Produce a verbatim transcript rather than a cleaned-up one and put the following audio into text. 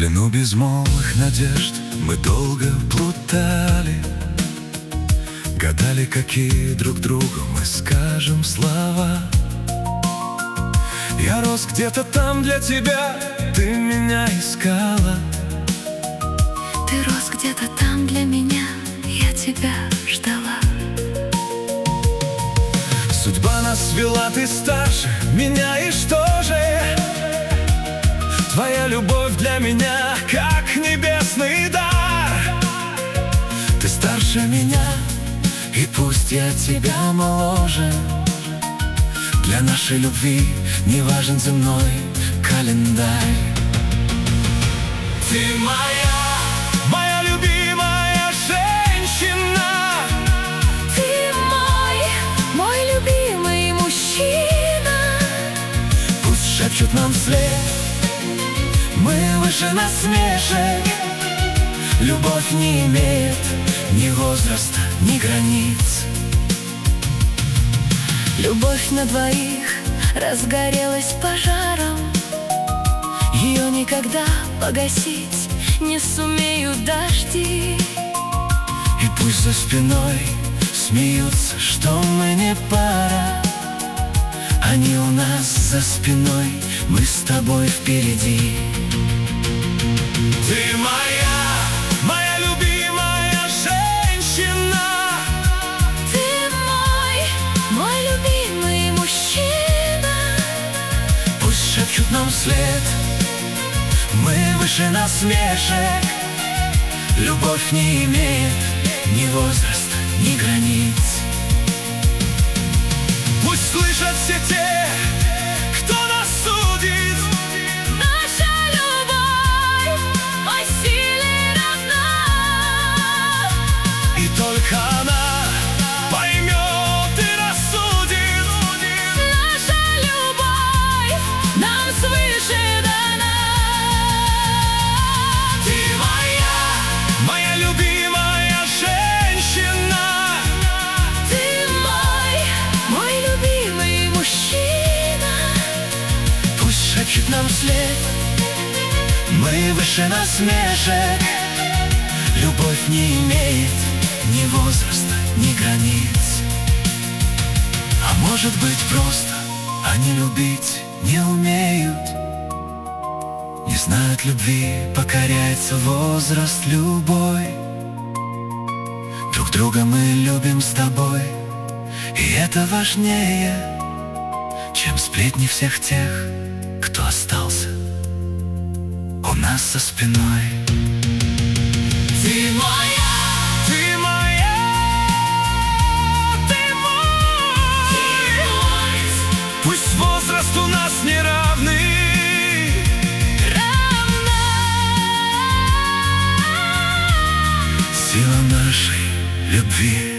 плену безмолвных надежд мы долго плутали, гадали, какие друг другу мы скажем слова. Я рос где-то там для тебя, ты меня искала. Ты рос где-то там для меня, я тебя ждала. Судьба нас свела, ты старше меня, и что же? Твоя любовь для меня, как небесный дар. Ты старше меня, и пусть я тебя моложе, для нашей любви не важен земной календарь. Ты моя, моя любимая женщина. Ты мой, мой любимый мужчина. Пусть шепчут нам вслед, мы выше насмешек. Любовь не имеет ни возраста, ни границ. Любовь на двоих разгорелась пожаром. Ее никогда погасить не сумеют дожди. И пусть за спиной смеются, что мы не пара. Они у нас за спиной, мы с тобой впереди. Ты моя, моя любимая женщина. Ты мой, мой любимый мужчина. Пусть шепчут нам вслед, мы выше насмешек. Любовь не имеет ни возраста, ни границ. Пусть слышат все те, кто нас судит. Наша любовь по силе равна. И только она поймет и рассудит. Наша любовь нам свыше дана. Ты моя, моя любимая женщина. Ты мой, мой любимый мужчина. Пусть шепчет нам вслед, мы выше насмешек. Любовь не имеет ни возраста, ни границ. А может быть просто они любить не умеют, не знают любви, покоряется возраст любой. Друг друга мы любим с тобой, и это важнее, чем сплетни всех тех, кто остался у нас за спиной. Ты моя, ты моя, ты мой. Ты мой. Пусть возраст у нас не равный, Равна. сила нашей любви